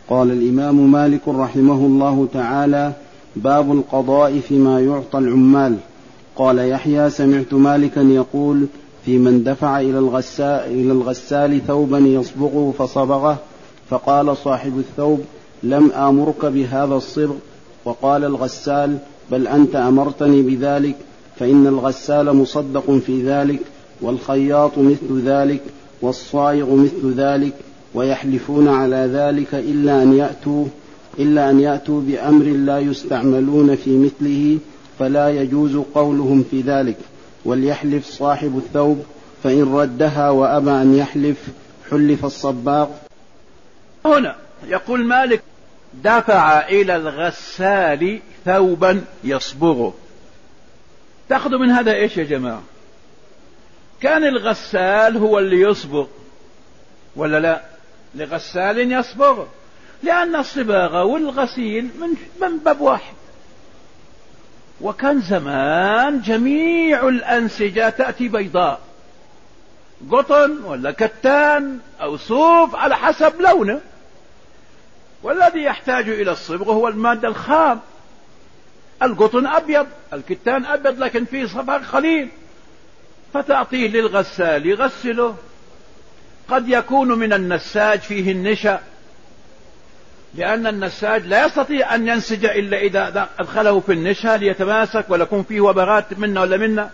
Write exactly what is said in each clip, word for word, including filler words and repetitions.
قال الإمام مالك رحمه الله تعالى: باب القضاء فيما يعطى العمال. قال يحيى: سمعت مالكا يقول في من دفع إلى الغسال, إلى الغسال ثوبا يصبغه فصبغه، فقال صاحب الثوب: لم آمرك بهذا الصبغ. وقال الغسال: بل أنت أمرتني بذلك، فإن الغسال مصدق في ذلك، والخياط مثل ذلك، والصائغ مثل ذلك، ويحلفون على ذلك إلا أن يأتوا إلا أن يأتوا بأمر لا يستعملون في مثله، فلا يجوز قولهم في ذلك. وليحلف صاحب الثوب، فإن ردها وأبى أن يحلف حلف الصباغ. هنا يقول مالك: دفع إلى الغسال ثوبا يصبغه. تأخذوا من هذا إيش يا جماعة؟ كان الغسال هو اللي يصبغ ولا لا؟ لغسال يصبغ، لأن الصباغة والغسيل من باب واحد. وكان زمان جميع الأنسجة تأتي بيضاء، قطن ولا كتان أو صوف على حسب لونه، والذي يحتاج إلى الصبغ هو المادة الخام. القطن أبيض، الكتان أبيض، لكن فيه صبغ قليل، فتعطيه للغسال يغسله. قد يكون من النساج فيه النشا، لأن النساج لا يستطيع أن ينسج إلا إذا أدخله في النشا ليتماسك ولا يكون فيه وبغات منا ولا منا،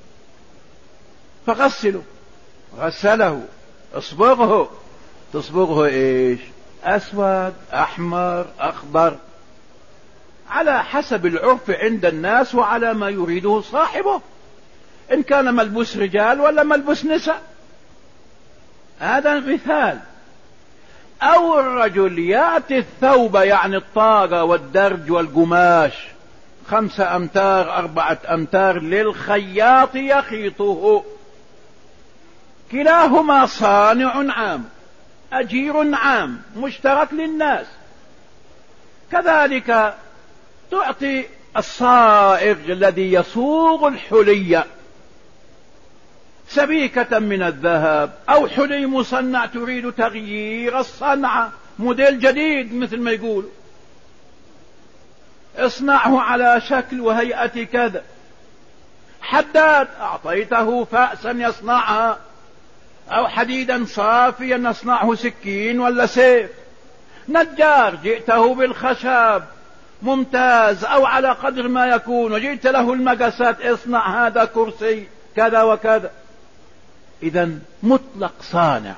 فغسله. غسله، اصبغه. تصبغه إيش؟ أسود، أحمر، أخضر، على حسب العرف عند الناس وعلى ما يريده صاحبه، إن كان ملبوس رجال ولا ملبوس نساء. هذا مثال. أو الرجل يأتي الثوب، يعني الطاقة والدرج والقماش، خمسة أمتار أربعة أمتار، للخياط يخيطه. كلاهما صانع عام، أجير عام، مشترك للناس. كذلك تعطي الصائغ الذي يصوغ الحلي سبيكة من الذهب أو حلي مصنع تريد تغيير الصنعة، موديل جديد مثل ما يقول، اصنعه على شكل وهيئة كذا. حداد أعطيته فأسا يصنعها، أو حديدا صافيا يصنعه سكين ولا سيف. نجار جئته بالخشب ممتاز أو على قدر ما يكون، وجئت له المقاسات، اصنع هذا كرسي كذا وكذا. إذن مطلق صانع.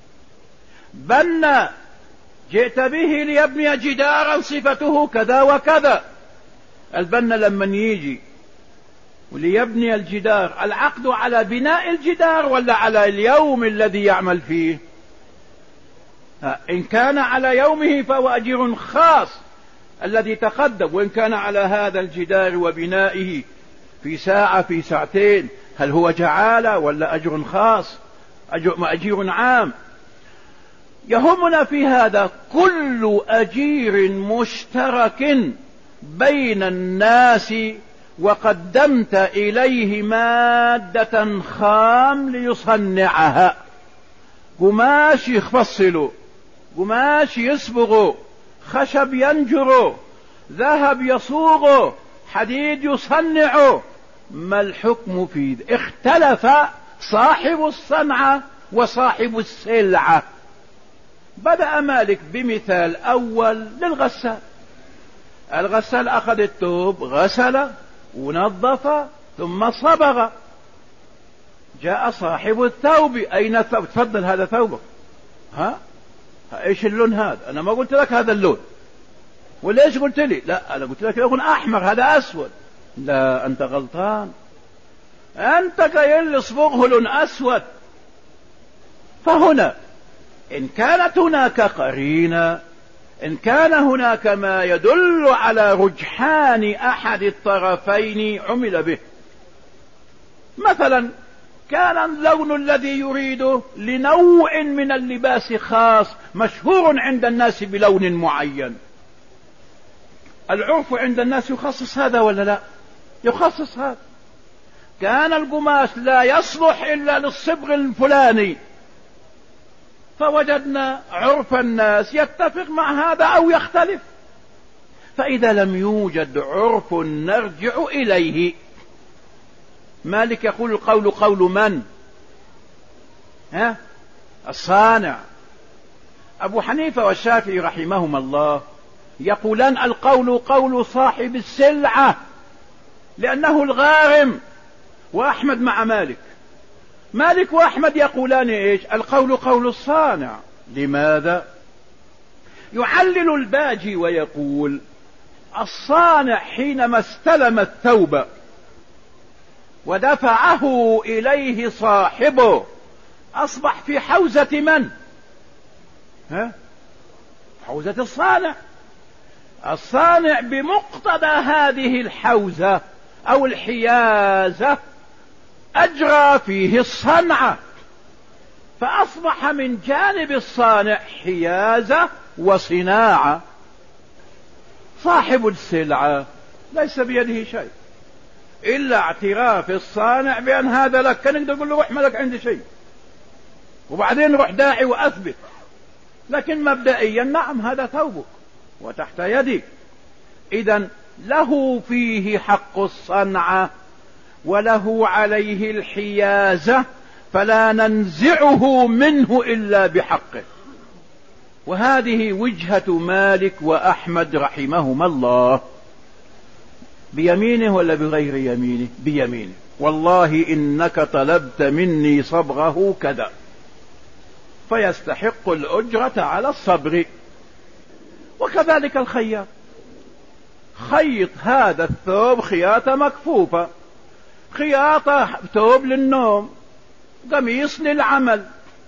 بنى، جئت به ليبني جدارا صفته كذا وكذا. البنا لما يجي وليبني الجدار، العقد على بناء الجدار ولا على اليوم الذي يعمل فيه؟ إن كان على يومه فهو أجير خاص الذي تقدم، وإن كان على هذا الجدار وبنائه في ساعة في ساعتين، هل هو جعالة ولا أجر خاص؟ أجير عام. يهمنا في هذا كل أجير مشترك بين الناس، وقدمت إليه مادة خام ليصنعها. قماش يفصله، قماش يصبغه، خشب ينجره، ذهب يصوغه، حديد يصنعه. ما الحكم فيه؟ اختلف صاحب الصنعة وصاحب السلعة. بدأ مالك بمثال أول للغسال. الغسال أخذ الثوب، غسل ونظف ثم صبغ. جاء صاحب الثوب: أين الثوب؟ تفضل هذا ثوبك. ها؟ ايش اللون هذا؟ انا ما قلت لك هذا اللون. وليش قلت لي؟ لا، انا قلت لك يكون احمر، هذا اسود. لا، انت غلطان، انت قايل لي اصبغه لون اسود. فهنا ان كانت هناك قرينة، ان كان هناك ما يدل على رجحان احد الطرفين عمل به. مثلا كان اللون الذي يريده لنوع من اللباس خاص مشهور عند الناس بلون معين، العرف عند الناس يخصص هذا ولا لا؟ يخصص هذا. كان القماش لا يصلح إلا للصبغ الفلاني، فوجدنا عرف الناس يتفق مع هذا أو يختلف، فإذا لم يوجد عرف نرجع إليه. مالك يقول القول قول من؟ ها؟ الصانع. أبو حنيفة والشافعي رحمهما الله يقولان القول قول صاحب السلعة لأنه الغارم، وأحمد مع مالك. مالك وأحمد يقولان إيش؟ القول قول الصانع. لماذا؟ يعلل الباجي ويقول الصانع حينما استلم الثوب ودفعه إليه صاحبه أصبح في حوزة من؟ ها؟ حوزة الصانع. الصانع بمقتضى هذه الحوزة أو الحيازة أجرى فيه الصنعة، فأصبح من جانب الصانع حيازة وصناعة. صاحب السلعة ليس بيده شيء إلا اعتراف الصانع بأن هذا لك. كان يقدر يقول له روح ما لك عندي شيء، وبعدين روح داعي وأثبت، لكن مبدئيا نعم هذا ثوبك وتحت يدك. إذن له فيه حق الصنعة وله عليه الحيازة، فلا ننزعه منه إلا بحقه. وهذه وجهة مالك وأحمد رحمهما الله. بيمينه ولا بغير يمينه؟ بيمينه. والله إنك طلبت مني صبغه كذا، فيستحق الأجرة على الصبغ. وكذلك الخياط، خيط هذا الثوب خياطة مكفوفة، خياطة ثوب للنوم، قميص للعمل،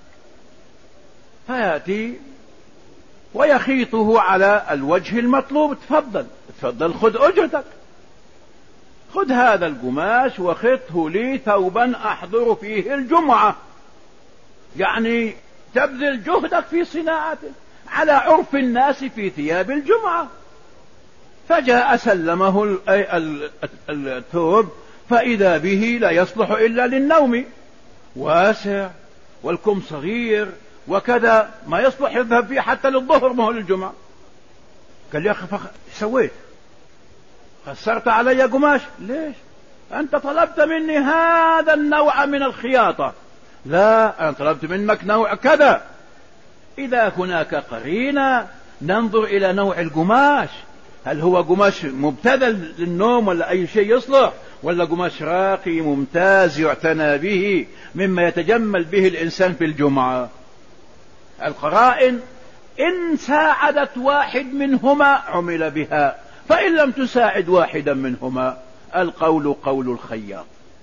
فيأتي ويخيطه على الوجه المطلوب. تفضل تفضل خذ أجرتك، خذ هذا القماش وخطه لي ثوبا أحضر فيه الجمعة، يعني تبذل جهدك في صناعته على عرف الناس في ثياب الجمعة. فجاء سلمه الثوب فإذا به لا يصلح إلا للنوم، واسع والكم صغير وكذا، ما يصلح يذهب فيه حتى للظهر ما هو للجمعة. قال لي أخي سويت خسرت علي قماش. ليش؟ أنت طلبت مني هذا النوع من الخياطة. لا، أنا طلبت منك نوع كذا. إذا هناك قرينة ننظر إلى نوع القماش، هل هو قماش مبتذل للنوم ولا أي شيء يصلح، ولا قماش راقي ممتاز يعتنى به مما يتجمل به الإنسان في الجمعة. القرائن إن ساعدت واحد منهما عمل بها، فإن لم تساعد واحدا منهما القول قول الخياط.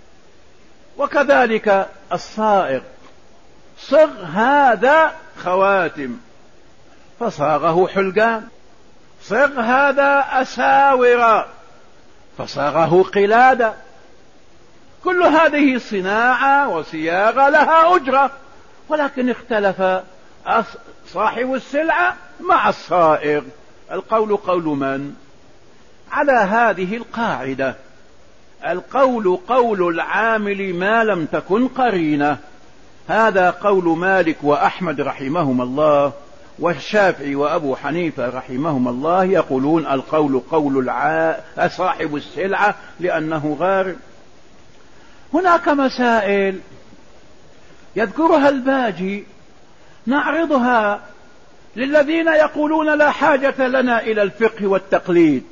وكذلك الصائغ، صغ هذا خواتم فصاغه حلقان، صغ هذا أساور فصاغه قلادة. كل هذه صناعة وصياغة لها أجرة، ولكن اختلف صاحب السلعة مع الصائغ. القول قول من؟ على هذه القاعدة القول قول العامل ما لم تكن قرينة. هذا قول مالك وأحمد رحمهما الله، والشافعي وأبو حنيفة رحمهما الله يقولون القول قول الع... صاحب السلعة لأنه غارم. هناك مسائل يذكرها الباجي نعرضها للذين يقولون لا حاجة لنا إلى الفقه والتقليد.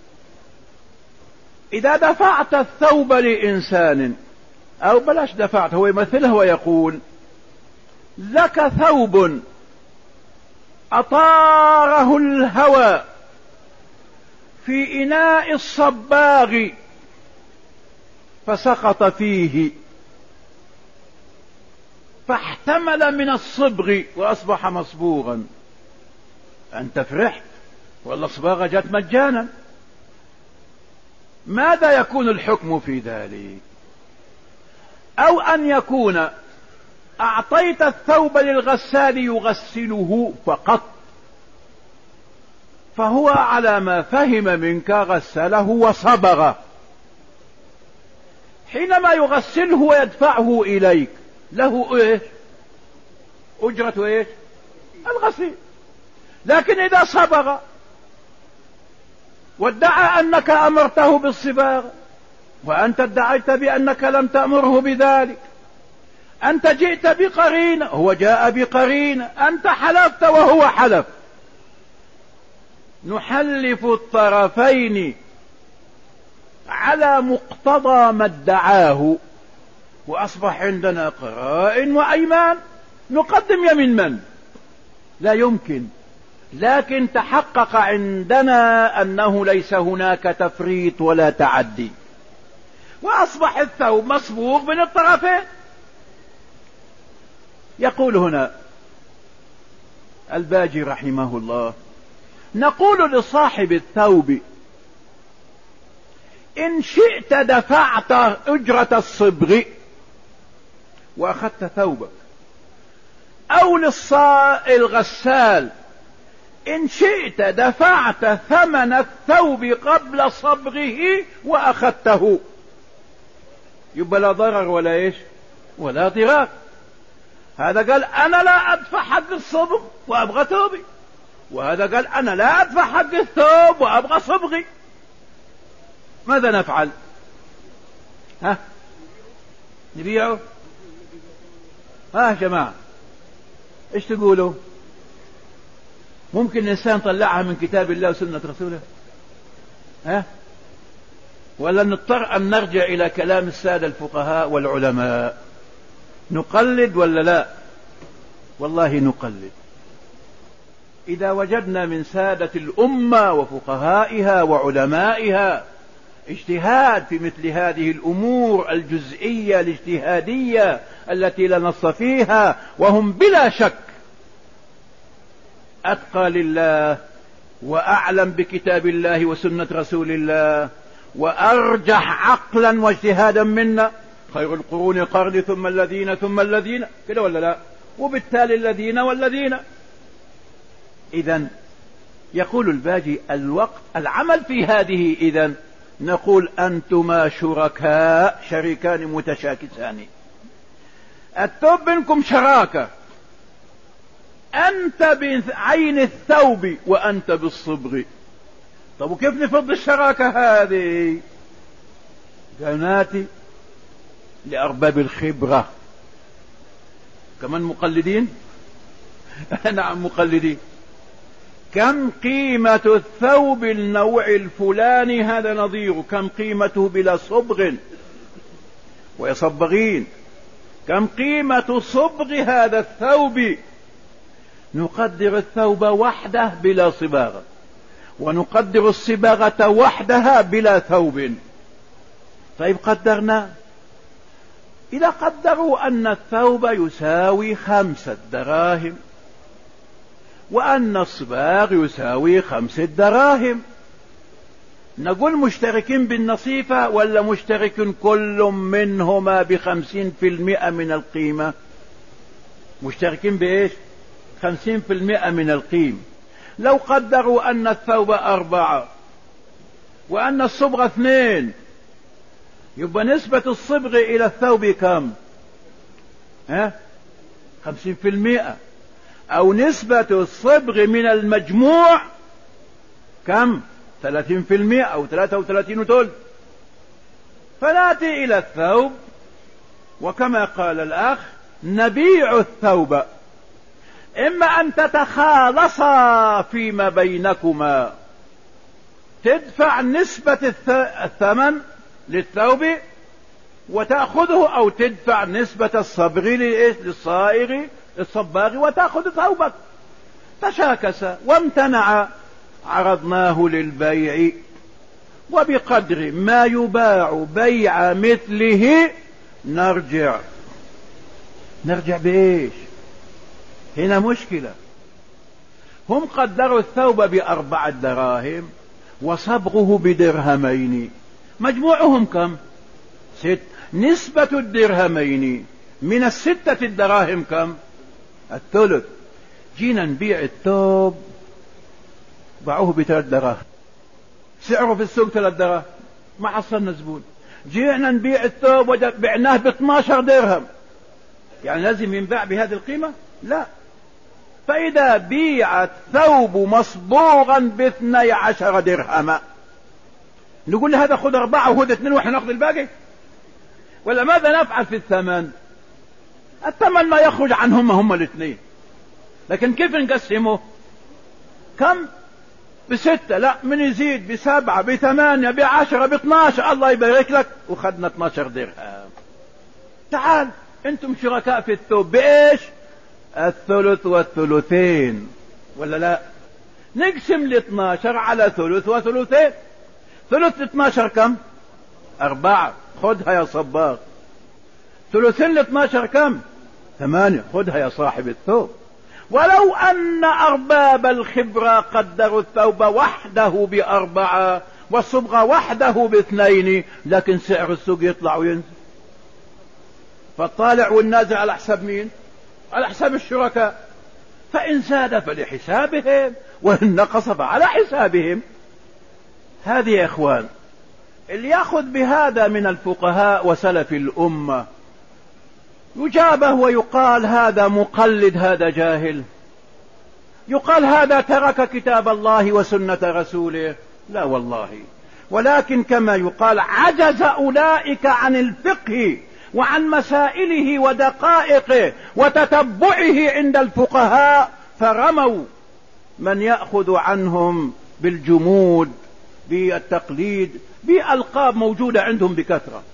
إذا دفعت الثوب لإنسان، أو بلاش دفعت، هو يمثله ويقول لك ثوب أطاره الهوى في إناء الصباغ فسقط فيه فاحتمل من الصبغ وأصبح مصبوغا. أنت فرحت والله صباغة جت مجانا. ماذا يكون الحكم في ذلك؟ أو أن يكون أعطيت الثوب للغسال يغسله فقط، فهو على ما فهم منك غسله وصبغه، حينما يغسله ويدفعه إليك له إيش؟ أجرة إيش؟ الغسيل. لكن إذا صبغ وادعى أنك أمرته بالصباغة وأنت ادعيت بأنك لم تأمره بذلك، أنت جئت بقرينة، هو جاء بقرينة، أنت حلفت وهو حلف، نحلف الطرفين على مقتضى ما ادعاه، وأصبح عندنا قرائن وأيمان، نقدم يمين من؟ لا يمكن. لكن تحقق عندنا أنه ليس هناك تفريط ولا تعدي، وأصبح الثوب مصبوغ من الطرفين. يقول هنا الباجي رحمه الله: نقول لصاحب الثوب: إن شئت دفعت أجرة الصبغ وأخذت ثوبك، أو للغسال إن شئت دفعت ثمن الثوب قبل صبغه وأخذته. يبقى لا ضرر ولا إيش ولا ضرار. هذا قال أنا لا أدفع حق الصبغ وأبغى ثوبي، وهذا قال أنا لا أدفع حق الثوب وأبغى صبغي. ماذا نفعل؟ ها نبيعه؟ ها يا جماعة ايش تقولوا؟ ممكن الإنسان طلعها من كتاب الله وسنة رسوله؟ ها؟ ولا نضطر أن نرجع إلى كلام السادة الفقهاء والعلماء؟ نقلد ولا لا؟ والله نقلد. إذا وجدنا من سادة الأمة وفقهائها وعلمائها اجتهاد في مثل هذه الأمور الجزئية الاجتهادية التي لا نص فيها، وهم بلا شك أتقى لله وأعلم بكتاب الله وسنة رسول الله وأرجح عقلا واجتهادا منا، خير القرون قرني ثم الذين ثم الذين، كده ولا لا؟ وبالتالي الذين والذين. إذن يقول الباجي: الوقت العمل في هذه. إذن نقول: أنتما شركاء، شريكان متشاكسان، الثوب منكم شراكة، أنت بعين الثوب وأنت بالصبغ. طب وكيف نفض الشراكة هذه؟ قناتي لأرباب الخبرة. كمان مقلدين؟ نعم مقلدين. كم قيمة الثوب النوع الفلاني هذا نظيره، كم قيمته بلا صبغ ويصبغين، كم قيمة صبغ هذا الثوب. نقدر الثوب وحده بلا صباغة، ونقدر الصباغة وحدها بلا ثوب. طيب قدرنا، إذا قدروا أن الثوب يساوي خمسة دراهم وأن الصباغ يساوي خمسة دراهم، نقول مشتركين بالنصيفة ولا مشترك كل منهما بخمسين في المئة من القيمة؟ مشتركين بإيش؟ خمسين في المئة من القيمة. لو قدروا أن الثوب أربعة وأن الصبغ اثنين، يبقى نسبة الصبغ إلى الثوب كم؟ ها؟ خمسين في المئة. أو نسبة الصبغ من المجموع كم؟ ثلاثين في المئة أو ثلاثة وثلاثين وثلث. فنأتي إلى الثوب، وكما قال الأخ: نبيع الثوب، إما أن تتخالصا فيما بينكما، تدفع نسبة الثمن للثوب وتأخذه، أو تدفع نسبة الصبغ للصائغ للصباغ وتأخذ ثوبك. تشاكس وامتنع، عرضناه للبيع، وبقدر ما يباع بيع مثله نرجع. نرجع بإيش؟ هنا مشكلة. هم قدروا الثوب بأربعة دراهم وصبغه بدرهمين، مجموعهم كم؟ ست. نسبة الدرهمين من الستة الدراهم كم؟ الثلث. جينا نبيع الثوب، باعوه بثلاث دراهم، سعره في السوق ثلاث دراهم، ما حصلنا زبون. جينا نبيع الثوب وبعناه ب اثناشر درهم، يعني لازم ينباع بهذه القيمة؟ لا، فإذا بيع الثوب مصبوغا باثني عشر درهما، نقول له هذا خذ أربعة وخذ اثنين وإحنا نأخذ الباقي؟ ولا ماذا نفعل في الثمن؟ الثمن ما يخرج عنهم هم الاثنين، لكن كيف نقسمه؟ كم؟ بستة؟ لا، من يزيد بسبعة بثمانية بعشرة باثناشر، الله يبارك لك، وخدنا اثناشر درهم. تعال انتم شركاء في الثوب بايش؟ الثلث والثلثين، ولا لا؟ نقسم ال اثناشر على ثلث وثلثين. ثلث اثناشر كم؟ أربعة، خذها يا صباغ. ثلثين ل اثناشر كم؟ ثمانية، خذها يا صاحب الثوب. ولو أن أرباب الخبرة قدروا الثوب وحده بأربعة والصبغة وحده باثنين، لكن سعر السوق يطلع وينزل. فالطالع والنازل على حساب مين؟ على حساب الشركاء. فإن زاد فلحسابهم وإن نقص فعلى حسابهم. هذه يا إخوان اللي يأخذ بهذا من الفقهاء وسلف الأمة يجابه ويقال هذا مقلد، هذا جاهل، يقال هذا ترك كتاب الله وسنة رسوله. لا والله، ولكن كما يقال عجز أولئك عن الفقه وعن مسائله ودقائقه وتتبعه عند الفقهاء، فرموا من يأخذ عنهم بالجمود بالتقليد بألقاب موجودة عندهم بكثرة.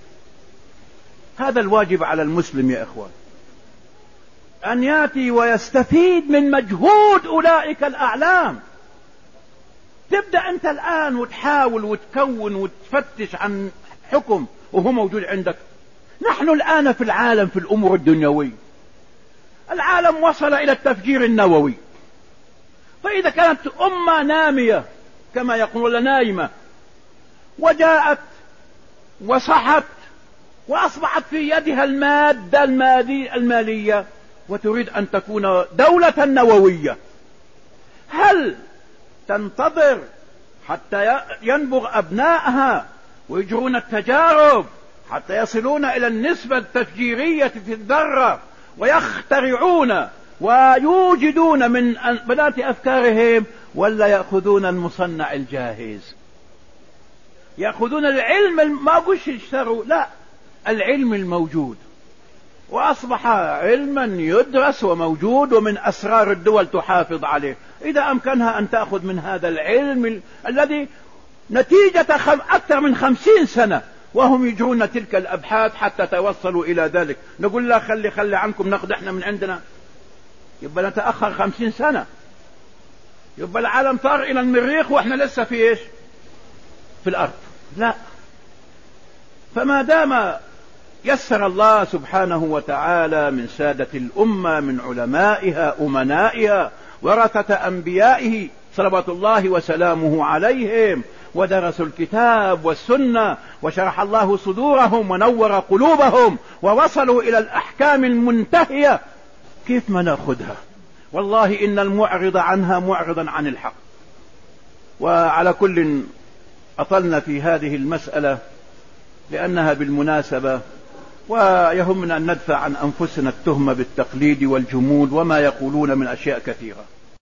هذا الواجب على المسلم يا إخوان، أن يأتي ويستفيد من مجهود أولئك الأعلام. تبدأ أنت الآن وتحاول وتكون وتفتش عن حكم وهو موجود عندك. نحن الآن في العالم في الأمور الدنيوية، العالم وصل إلى التفجير النووي. فإذا كانت أمة نامية كما يقولون نايمة وجاءت وصحت وأصبحت في يدها المادة المالية وتريد أن تكون دولة نووية، هل تنتظر حتى ينبغ أبنائها ويجرون التجارب حتى يصلون إلى النسبة التفجيرية في الذرة ويخترعون ويوجدون من بنات أفكارهم، ولا يأخذون المصنع الجاهز؟ يأخذون العلم، ما قلش يشتروا، لا، العلم الموجود، وأصبح علما يدرس وموجود ومن أسرار الدول تحافظ عليه. إذا أمكنها أن تأخذ من هذا العلم ال... الذي نتيجة خم... أكثر من خمسين سنة وهم يجرون تلك الأبحاث حتى توصلوا إلى ذلك، نقول لا خلي خلي عنكم ناخذ احنا من عندنا، يبقى نتأخر خمسين سنة، يبقى العالم طار إلى المريخ وإحنا لسه في إيش؟ في الأرض. لا، فما دام يسر الله سبحانه وتعالى من سادة الأمة من علمائها أمنائها ورثة أنبيائه صلوات الله وسلامه عليهم، ودرسوا الكتاب والسنة وشرح الله صدورهم ونور قلوبهم ووصلوا إلى الأحكام المنتهية، كيف ما نأخذها؟ والله إن المعرض عنها معرضا عن الحق. وعلى كل أطلنا في هذه المسألة لأنها بالمناسبة، ويهمنا أن ندفع عن أنفسنا التهمة بالتقليد والجمود وما يقولون من أشياء كثيرة.